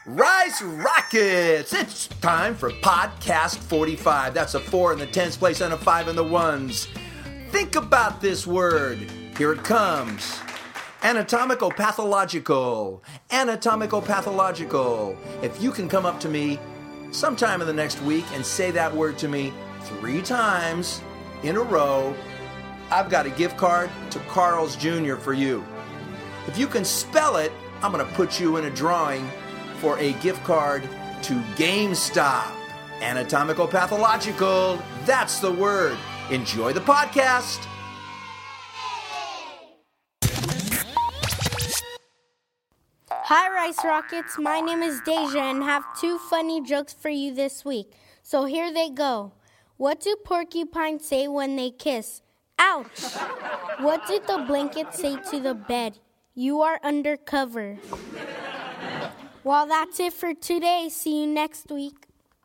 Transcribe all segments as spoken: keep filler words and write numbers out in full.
Rise Rockets! It's time for Podcast forty-five. That's a four in the tens place and a five in the ones. Think about this word. Here it comes. Anatomical pathological. Anatomical pathological. If you can come up to me sometime in the next week and say that word to me three times in a row, I've got a gift card to Carl's Junior for you. If you can spell it, I'm going to put you in a drawing for a gift card to GameStop. Anatomical pathological, that's the word. Enjoy the podcast. Hi, Rice Rockets. My name is Deja and have two funny jokes for you this week. So here they go. What do porcupines say when they kiss? Ouch! What did the blanket say to the bed? You are undercover. Well, that's it for today. See you next week.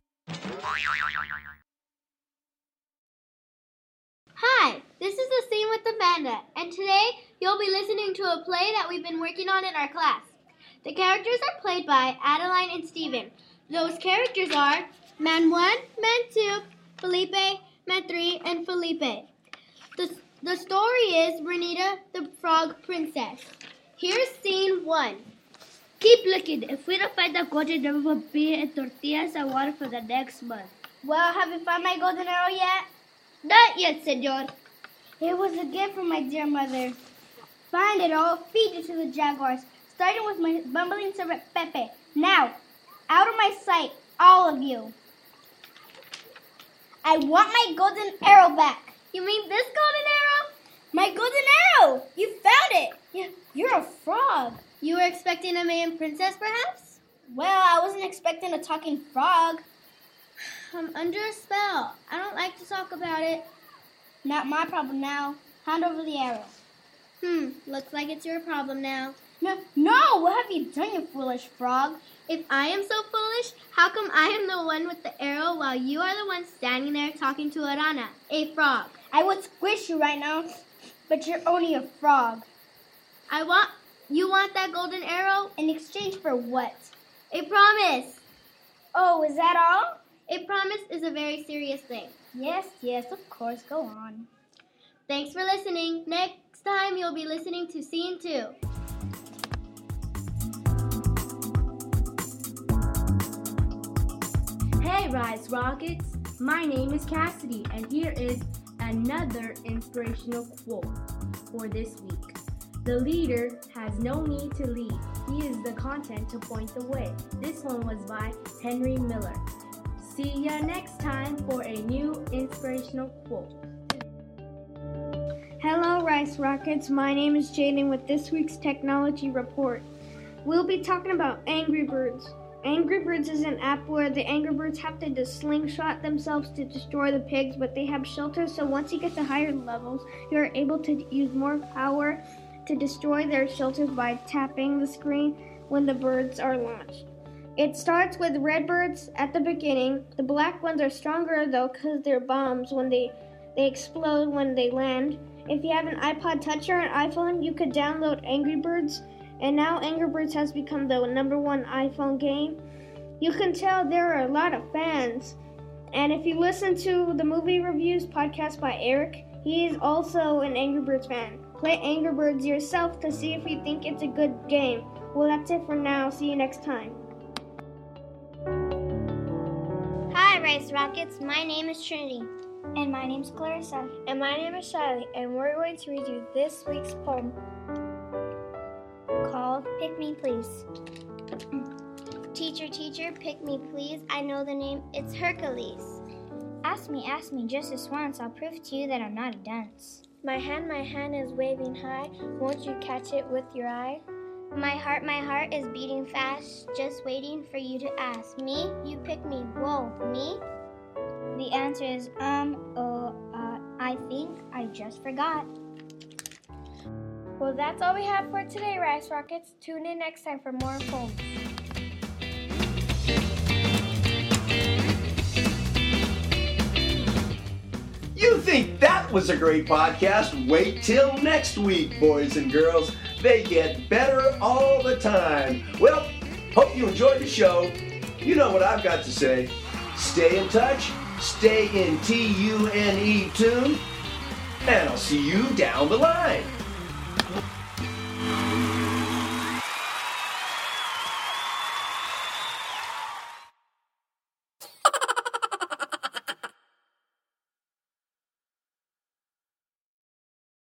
Hi, this is The Scene with Amanda, and today you'll be listening to a play that we've been working on in our class. The characters are played by Adeline and Steven. Those characters are Man one, Man two, Felipe, Man three, and Felipe. The, the story is Renita the Frog Princess. Here's scene one. Keep looking. If we don't find the golden arrow, we'll be in tortillas and water for the next month. Well, have you found my golden arrow yet? Not yet, senor. It was a gift from my dear mother. Find it all, feed it to the jaguars, starting with my bumbling servant Pepe. Now, out of my sight, all of you. I want my golden arrow back. You mean this golden arrow? My golden arrow! You found it! Yeah, you're a frog. You were expecting a Mayan princess, perhaps? Well, I wasn't expecting a talking frog. I'm under a spell. I don't like to talk about it. Not my problem now. Hand over the arrow. Hmm, looks like it's your problem now. No, no! What have you done, you foolish frog? If I am so foolish, how come I am the one with the arrow while you are the one standing there talking to a rana, a frog? I would squish you right now, but you're only a frog. I want... You want that golden arrow? In exchange for what? A promise. Oh, is that all? A promise is a very serious thing. Yes, yes, of course. Go on. Thanks for listening. Next time you'll be listening to scene two. Hey, Rise Rockets. My name is Cassidy, and here is another inspirational quote for this week. The leader has no need to lead. He is the content to point the way. This one was by Henry Miller. See ya next time for a new inspirational quote. Hello, Rice Rockets. My name is Jaden with this week's technology report. We'll be talking about Angry Birds. Angry Birds is an app where the Angry Birds have to just slingshot themselves to destroy the pigs, but they have shelters, so once you get to higher levels, you're able to use more power to destroy their shelters by tapping the screen when the birds are launched. It starts with red birds at the beginning. The black ones are stronger though because they're bombs when they, they explode when they land. If you have an iPod Touch or an iPhone, you could download Angry Birds, and now Angry Birds has become the number one iPhone game. You can tell there are a lot of fans. And if you listen to the Movie Reviews podcast by Eric, he is also an Angry Birds fan. Play Angry Birds yourself to see if you think it's a good game. Well, that's it for now. See you next time. Hi, Rice Rockets. My name is Trinity. And my name's Clarissa. And my name is Shiley, and we're going to read you this week's poem called Pick Me Please. Teacher, teacher, pick me please. I know the name, it's Hercules. Ask me, ask me just this once. I'll prove to you that I'm not a dunce. My hand, my hand is waving high. Won't you catch it with your eye? My heart, my heart is beating fast, just waiting for you to ask. Me? You pick me. Whoa, me? The answer is, um, oh, uh, I think I just forgot. Well, that's all we have for today, Rice Rockets. Tune in next time for more poems. You think that was a great podcast? Wait till next week, boys and girls. They get better all the time. Well, Hope you enjoyed the show. You know what I've got to say. Stay in touch, stay in T U N E tune, and I'll see you down the line.